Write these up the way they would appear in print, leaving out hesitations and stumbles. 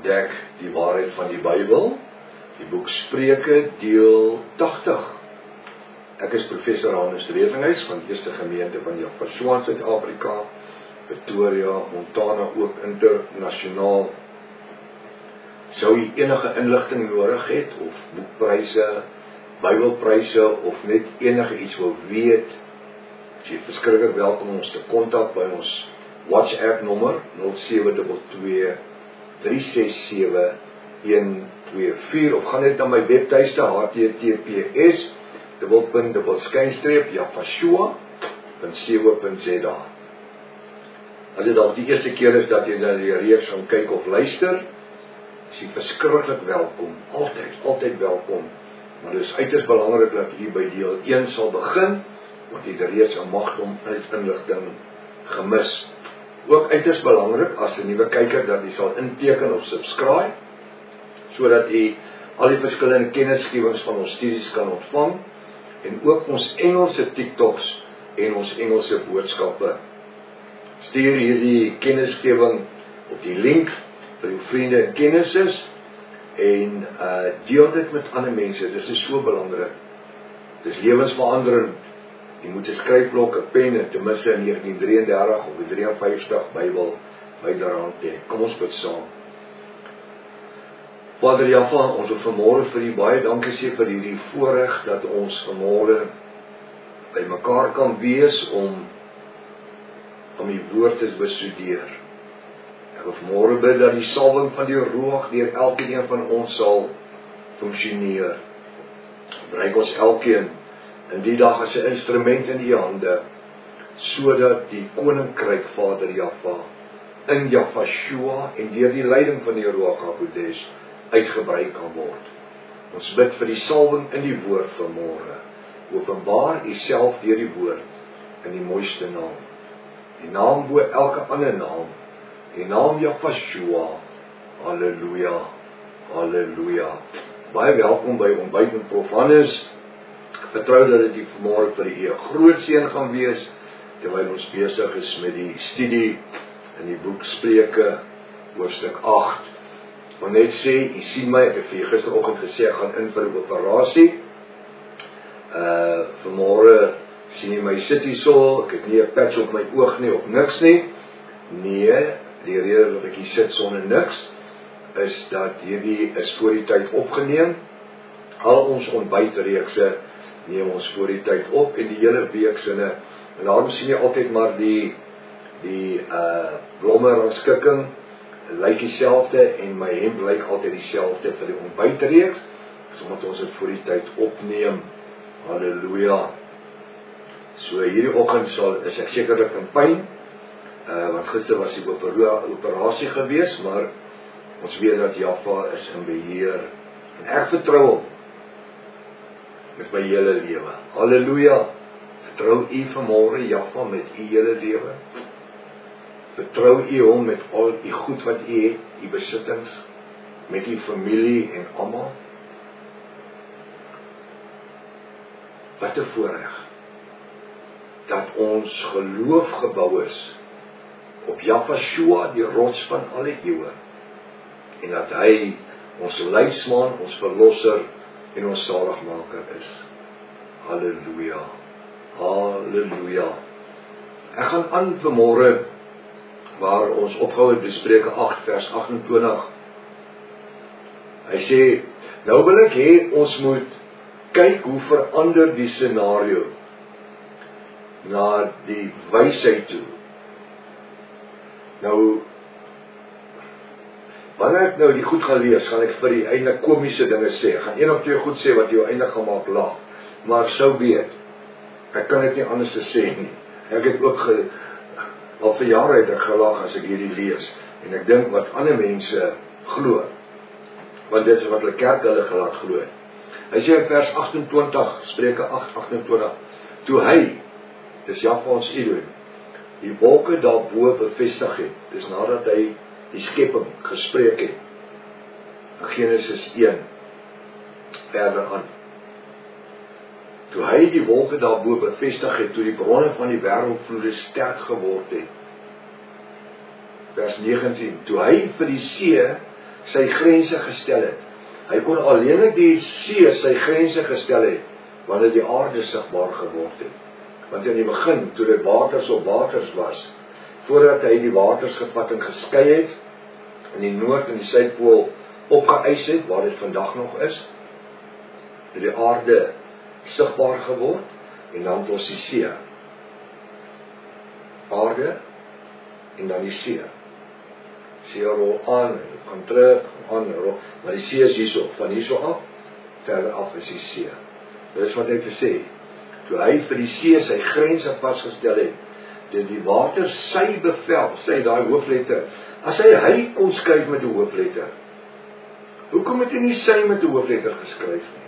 ontdek die waarheid van die Bybel, die boek Spreuke, deel 80. Ek is professor Hannes Redinghuis van die Eerste Gemeente van Joshua in Suid-Afrika, Pretoria, Montana, ook internasionaal. Sou jy enige inligting nodig het, of boekpryse, Bybelpryse, of net enige iets wil weet, is jy verskriklik welkom om ons te kontak by ons WhatsApp nommer 0722 367 124, of gaan net na my webtuiste https://javashua.co.za. As dit dalk die eerste keer is dat jy na die reeks gaan kyk of luister, is jy verskriklik welkom, altyd welkom. Maar dit is uiters belangrik dat jy by deel 1 sal begin, want jy het reeds 'n magdom inligting gemis. Ook uiters belangrik as 'n nuwe kyker dat jy sal inteken of subscribe, sodat jy al die verskillende kennisgewings van ons studies kan ontvang, en ook ons Engelse TikToks en ons Engelse boodskappe. Stuur hierdie kennisgewing op die link vir jou vriende en kennisses, en deel dit met ander mense. Dit is so belangrik. Dit is lewensveranderend. Jy moet 'n skryfblok, 'n pen, en ten minste in 1933 of 53 Bybel byderhand hê. Kom ons bid saam. Vader Jaffa, ons wil vanmôre vir U baie dankie sê vir hierdie voorreg dat ons vanmôre by mekaar kan wees om U woord te bestudeer. Ek wil vanmôre bid dat die salwing van die Ruach deur elkeen van ons sal funksioneer. Gebruik ons elkeen in die dag as 'n instrument in U hande, sodat die koninkryk, Vader Jaffa, in Javashua en deur die leiding van die Ruach HaKodesh uitgebrei kan word. Ons bid vir die salwing in die woord vanmôre. Openbaar U self deur die woord in die mooiste naam. Die naam bo elke ander naam. Die naam Javashua. Halleluja. Halleluja. Baie welkom by Ontbyt met Prof Hannes. Ek vertrou dat dit vanmôre vir U 'n groot seën gaan wees, terwyl ons besig is met die studie in die boek Spreuke, hoofstuk 8. Ek wil net sê, u sien my, ek het vir julle gisteroggend gesê, ek gaan in vir 'n operasie. Vanmôre sien jy my sit hierso, ek het nie 'n patch op my oog nie, of niks nie. Nee, die rede dat ek hier sit sonder niks, is dat hierdie is voor die tyd opgeneem. Al ons ontbytreekse neem ons voor die tyd op, en die hele week sinne, en daarom sien jy altyd maar die blomme rangskikking, lyk dieselfde, en my hemp lyk altyd dieselfde vir die ontbytreeks, omdat ons dit voor die tyd opneem. Halleluja. So hierdie oggend is ek sekerlik in pyn, want gister was die operasie gewees, maar ons weet dat Jaffa is in beheer, en ek vertrou hom met my hele lewe. Halleluja. Vertrou u vanmôre Jaffa met u hele lewe? Vertrou u hom met al die goed wat u het, u besittings, met u familie en almal? Wat 'n voorreg dat ons geloof gebou is op Javashua, die rots van alle eeue, en dat hy ons leidsman, ons verlosser en ons saligmaker is. Halleluja. Halleluja. Ek gaan aan vanmôre waar ons opgehou het by Spreuke 8 vers 28. Hy sê, nou wil ek hê ons moet kyk hoe verander die scenario na die wysheid toe. Nou, wanneer ek nou die goed gaan lees, gaan ek vir die eintlik komiese dinge sê. Ek gaan 1 of 2 goed sê wat jou eintlik gaan maak lag. Maar sou weet, ek kan dit nie anders sê nie. Ek het ook al vir jare het ek gelag as ek hierdie lees. En ek dink wat ander mense glo. Want dit is wat hulle kerk hulle gelaat glo. Hy sê in vers 28, Spreuke 8:28, toe hy, dis Jaffa ons Elohim, die wolke daarbo bevestig het, dis nadat hy die skepping gespreek het, in Genesis 1, verder aan. Toe hy die wolke daarbo bevestig het, toe die bronne van die wêreldvloede sterk geword het, vers 19, toe hy vir die see sy grense gestel het. Hy kon alleenlik die see sy grense gestel het, wanneer die aarde sigbaar geword het. Want in die begin, toe dit waters op waters was, voordat hy die waters gevat en geskei het, in die noord en die suidpool opgeëis het, waar dit vandag nog is, het die aarde sigbaar geword, en dan het ons die see. Aarde, en dan die see. See rol aan, gaan terug, aan, rol, maar die see is hierso, van hierso af, verder af is die see. Dit is wat ek sê, toe hy vir die see sy grense vasgestel het, die water sy bevel, sy daai hoofletter, as hy kon skryf met 'n hoofletter, hoekom het hy nie sy met 'n hoofletter geskryf nie?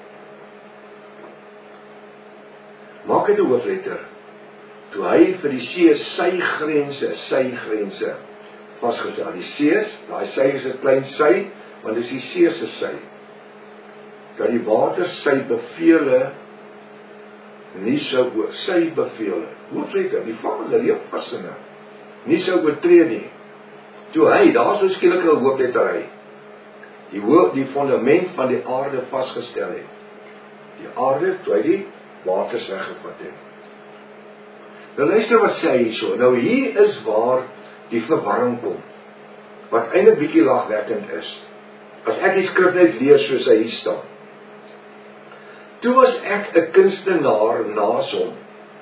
Maak dit 'n hoofletter, toe hy vir die see sy grense vasgestel, die see, daai sy is 'n klein sy, want dis die see se sy, dat die water sy bevele nie sou sy bevele, hoofletter, die Vader, die oppassende, nie sou oortree nie. Toe hy, daar so skielik 'n hoofletter die fundament van die aarde vasgestel het. Die aarde, toe hy die waters weggevat het. Nou luister wat sê hy hierso. Nou hier is waar die verwarring kom, wat eintlik bietjie lagwekkend is. As ek die skrif net lees soos hy hier staan. Toe was ek 'n kunstenaar naas hom.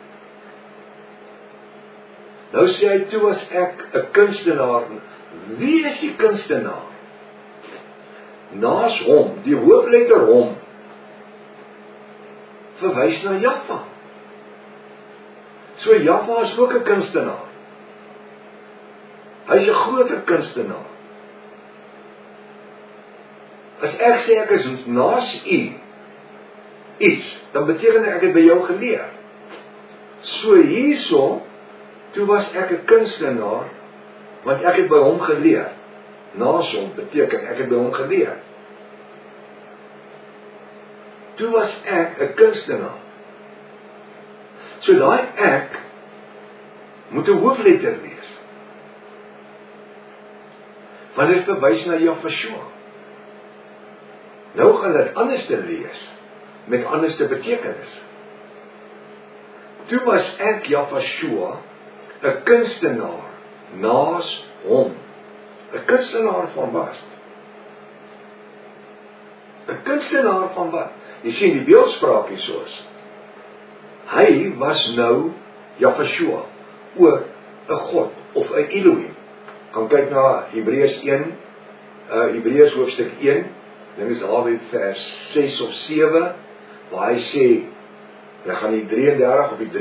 Nou sê hy, toe was ek 'n kunstenaar. Wie is die kunstenaar? Naas hom, die hoofletter hom, verwys na Jahwe. So Jahwe is ook 'n kunstenaar. Hy is 'n groter kunstenaar. As ek sê ek is naas u iets, dan beteken ek het by jou geleer. So hierso, toe was ek 'n kunstenaar, want ek het by hom geleer. Naas hom beteken ek het by hom geleer. Toe was ek 'n kunstenaar. So daai ek moet 'n hoofletter wees. Want dit verwys na Jahwe. Nou gaan dit anders te lees, met anders te betekenis. Toe was ek Jahwe, 'n kunstenaar naas hom. 'n kunstenaar van wat? 'n kunstenaar van wat? Jy sien die beeldspraak hier soos. Hy was nou Jahwe, ook 'n God of 'n Elohim. Kan kyk na Hebreërs 1, Hebreërs hoofstuk 1, dink is daar by vers 6 of 7, waar hy sê, hy gaan die 33 of die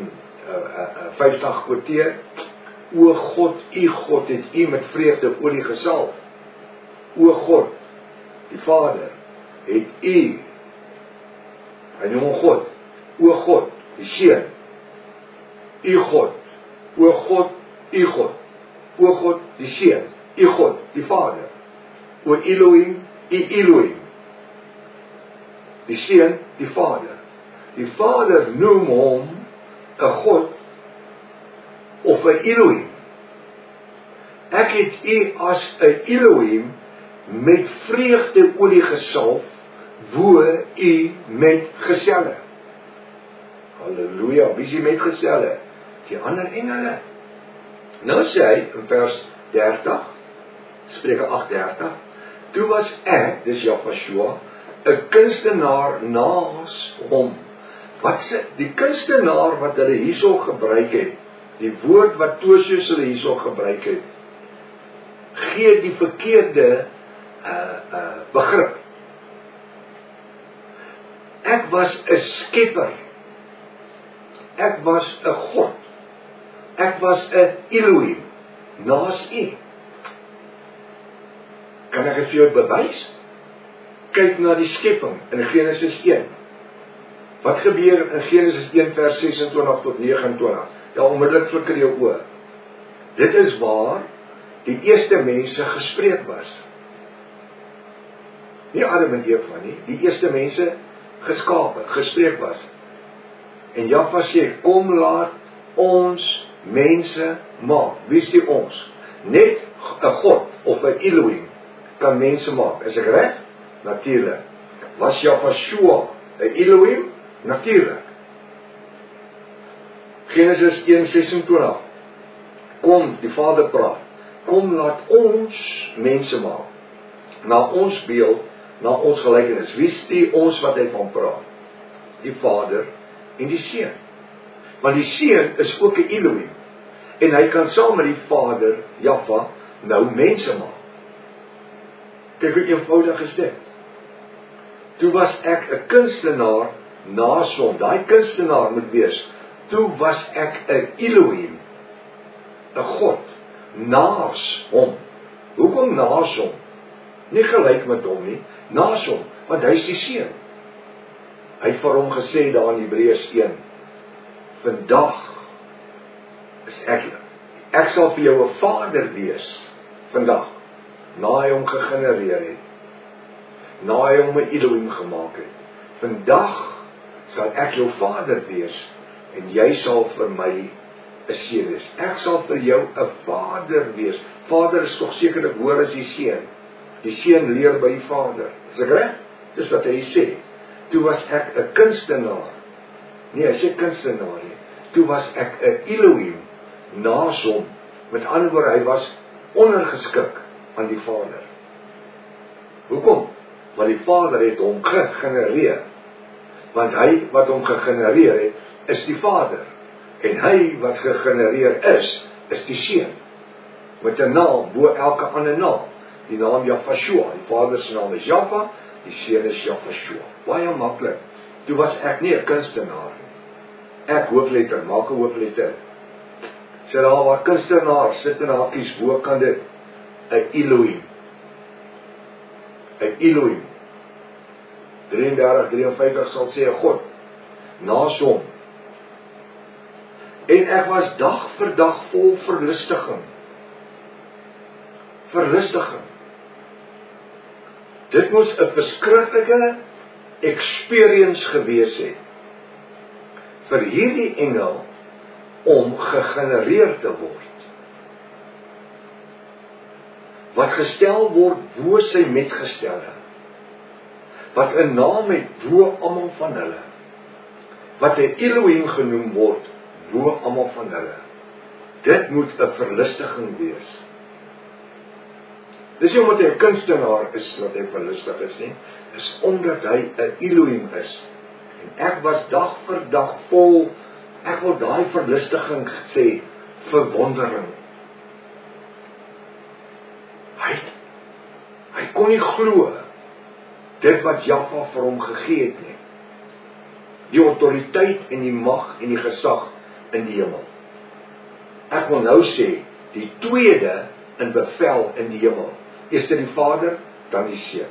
53 quoteer, o God, u God, het u met vreugde olie gesalf. O God, die Vader, het u, hy noem hom God, o God, die Seun, u God, o God, u God, o God, die Seun, u God, die Vader, o Elohim, u Elohim, die Seun, die Vader. Die Vader noem hom 'n God of 'n Elohim. Ek het u as 'n Elohim met vreugde olie gesalf, wo u met geselle. Halleluja, wie is met geselle? Die ander engele. Nou sê hy in vers 30, Spreuke 8:30, toe was ek, dis Jahwe, 'n kunstenaar naas hom. Wat sê, die kunstenaar wat hulle hierso gebruik het, die woord wat Tosius hulle hierso gebruik het, gee die verkeerde begrip. Ek was 'n skepper. Ek was 'n God. Ek was 'n Elohim naas u. Kan ek dit vir jou bewys? Kyk na die skepping in Genesis 1. Wat gebeur in Genesis 1 vers 26 tot 29? Ja, onmiddellik flikker jou oë. Dit is waar die eerste mense gespreek was. Nie Adam en Eva nie, die eerste mense geskape, gespreek was. En Jahwe sê, kom laat ons mense maak. Wie is die ons? Net 'n God of 'n Elohim kan mense maak. Is ek reg? Natuurlik. Was Yahweh 'n Elohim? Natuurlik. Genesis 1:26. Kom, die Vader praat. Kom, laat ons mense maak. Na ons beeld, na ons gelykenis. Wie is die ons wat hy van praat? Die Vader en die Seun. Want die Seun is ook 'n Elohim. En hy kan saam met die Vader, Jahwe, nou mense maak. Kyk hoe eenvoudig is dit. Toe was ek 'n kunstenaar naas hom. Daai kunstenaar moet wees. Toe was ek 'n Elohim, 'n God, naas hom. Hoekom naas hom? Nie gelyk met hom nie, naas hom, want hy is die Seun. Hy het vir hom gesê daar in Hebreërs 1, vandag is ek sal vir jou 'n vader wees, vandag, na hy hom gegenereer het, na hy hom 'n Elohim gemaak het. Vandag sal ek jou vader wees, en jy sal vir my 'n seun wees. Ek sal vir jou 'n vader wees. Vader is tog sekerlik hoër as die Seun. Die Seun leer by die Vader. Is ek reg? Dis wat hy sê. Toe was ek 'n kunstenaar. Nee, hy sê kunstenaar nie. Toe was ek 'n Elohim naas hom. Met ander woorde, hy was ondergeskik aan die Vader. Hoekom? Want die Vader het hom gegenereer. Want hy wat hom gegenereer het, is die Vader. En hy wat gegenereer is die Seun. Met 'n naam bo elke ander naam. Die naam Yahweh. Die Vader se naam is Jahwe, die Seun is Yahweh. Baie maklik. Toe was ek nie 'n kunstenaar nie. Ek hoofletter, maak 'n hoofletter. Sê daar waar kunstenaar sit in hakies bo kan dit 'n Elohim. 'n Elohim. 33:53 sal sê 'n God naas hom. En ek was dag vir dag vol verlustiging. Verlustiging. Dit moes 'n verskriklike experience gewees het vir hierdie engel om gegenereer te word. Wat gestel word bo sy metgestelde. Wat 'n naam het bo almal van hulle. Wat 'n Elohim genoem word bo almal van hulle. Dit moet 'n verlustiging wees. Dis nie omdat hy 'n kunstenaar is dat hy verlustig is nie, is omdat hy 'n Elohim is. En ek was dag vir dag vol, ek wil daai verlustiging sê, verwondering. Hy kon nie glo dit wat Jahwe vir hom gegee het nie. Die autoriteit en die mag en die gesag in die hemel. Ek wil nou sê, die tweede in bevel in die hemel. Eers die Vader, dan die Seun.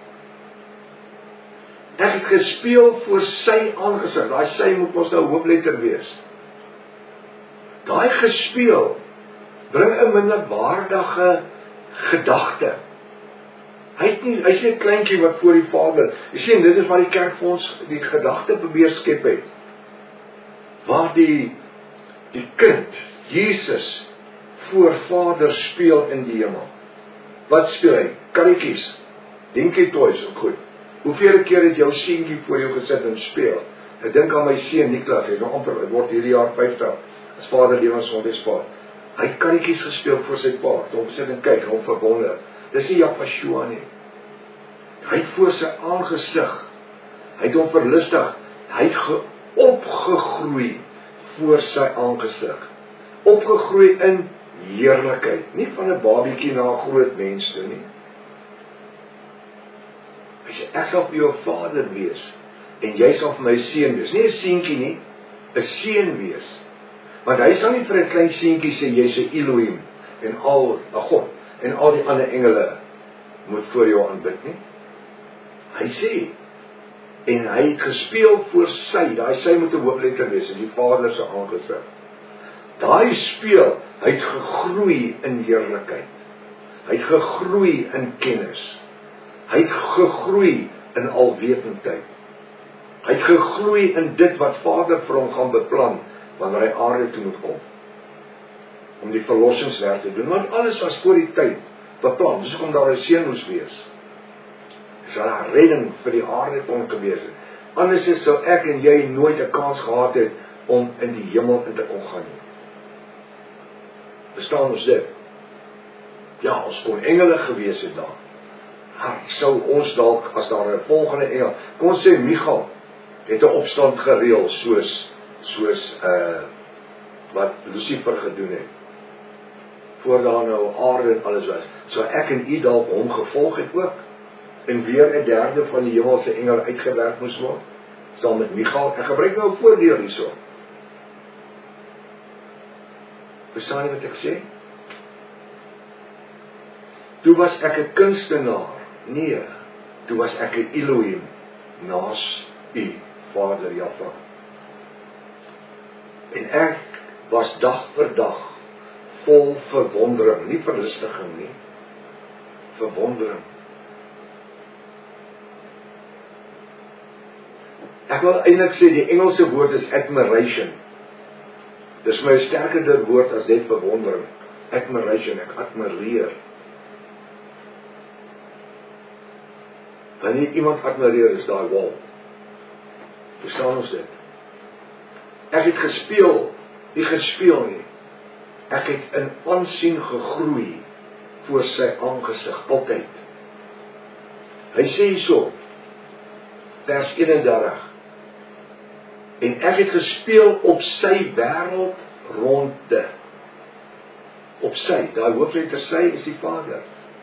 Ek het gespeel voor sy aangesig. Daai sy moet ons nou hoofletter wees. Daai gespeel bring 'n minderwaardige gedagte. Hy's nie 'n kleintjie wat voor die Vader. Jy sien, dit is wat die kerk vir ons die gedagte probeer skep het. Waar die kind, Jesus, voor Vader speel in die hemel. Wat speel hy? Karretjies, dinkie toys, ook goed. Hoeveel keer het jou seentjie voor jou gesit en speel? Ek dink aan my seun Niklas, hy word hierdie jaar 50, as Vader Lewensgesondheidspaar. Hy het karretjies gespeel voor sy pa, toe hom sit en kyk, hom verwonder. Dis nie Jahweh nie. Hy het voor sy aangesig, hy het hom verlustig, hy het opgegroei voor sy aangesig. Opgegroei in heerlikheid, nie van 'n babietjie na 'n groot mens toe nie. Hy sê, ek sal vir jou 'n vader wees, en jy sal vir my seun wees. Nie 'n seentjie nie, 'n seun wees. Want hy sal nie vir 'n klein seentjie sê, jy's 'n Elohim, en 'n God, en al die ander engele moet voor jou aanbid nie. Hy sê, en hy het gespeel voor sy, daai sy moet 'n hoofletter wees, in die Vader se aangesig. Daai speel, hy het gegroei in heerlikheid. Hy het gegroei in kennis. Hy het gegroei in alwetendheid. Hy het gegroei in dit wat Vader vir hom gaan beplan, wanneer hy aarde toe moet kom. Om die verlossingswerk te doen, want alles was voor die tyd beplan. Dis hoekom daar 'n seun moes wees. Dis al 'n redding vir die aarde kon gewees het. Anders sou ek en jy nooit 'n kans gehad het om in die hemel in te kon gaan nie. Verstaan ons dit? Ja, ons kon engele gewees het daar. Sou ons dalk, as daar 'n volgende engel, kom ons sê Michael het 'n opstand gereël soos wat Lucifer gedoen het. Voor daar nou aarde en alles was. So ek en u dalk hom gevolg het ook. En weer 'n derde van die hemelse engele uitgewerk moes word. Saam met Michael. Ek gebruik nou 'n voordeel hierso. Verstaan jy wat ek sê? Toe was ek 'n kunstenaar. Nee, toe was ek 'n Elohim naas u, Vader Jahwe. En ek was dag vir dag vol verwondering, nie verlustiging nie, verwondering. Ek wil eintlik sê die Engelse woord is admiration. Dis my sterker woord as net verwondering. Admiration, ek admireer. Wanneer iemand admireer is daai wow. Verstaan ons dit? Ek het gespeel, nie gespeel nie. Ek het in aansien gegroei voor sy aangesig, altyd. Hy sê hierso, vers 31, en ek het gespeel op sy wêreld ronde. Op sy, daai hoofletter sy is die Vader.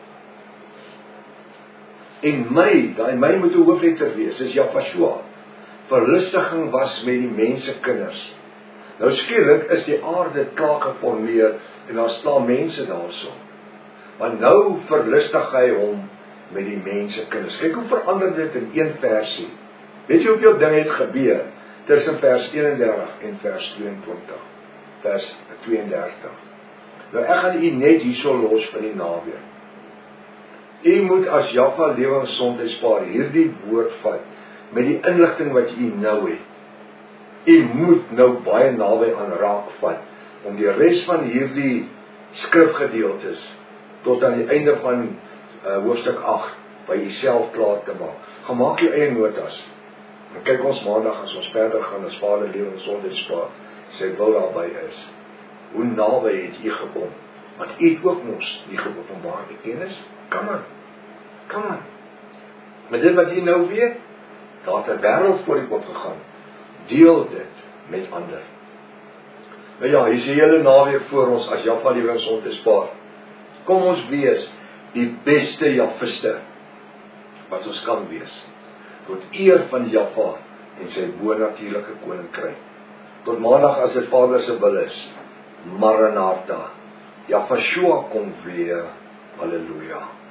En daai my moet 'n hoofletter wees, is Yahshua. Verlustiging was met die mensekinders. Nou skielik is die aarde klaar geformeer en daar staan mense daarso. Maar nou verlustig hy hom met die mensekinders. Kyk hoe verander dit in een versie. Weet jy hoeveel dinge het gebeur tussen vers 31 en vers 22? Vers 32. Nou ek gaan u net hierso los vir die naweek. U moet as Jahwe lewensgesondheidspaar hierdie woord vat met die inligting wat u nou het. U moet nou baie naby aan raak vat om die res van hierdie skrifgedeeltes tot aan die einde van hoofstuk 8 by uself klaar te maak. Gaan maak jou eie notas. En kyk ons maandag as ons verder gaan as Vader lewensgesondheidspaar sy wil daarby is. Hoe naby het u gekom? Want u het ook mos die geopenbaarde kennis. Kom aan. Met dit wat u nou weet, daar het 'n wêreld voor u opgegaan. Deel dit met ander. Nou ja, hier is 'n hele naweek voor ons as Jahwe lewensgesondheidspaar. Kom ons wees die beste Jahwiste wat ons kan wees. Tot eer van Jahwe en sy bonatuurlike koninkryk. Tot maandag as dit Vader se wil is. Maranatha. Yahshua kom weer. Halleluja.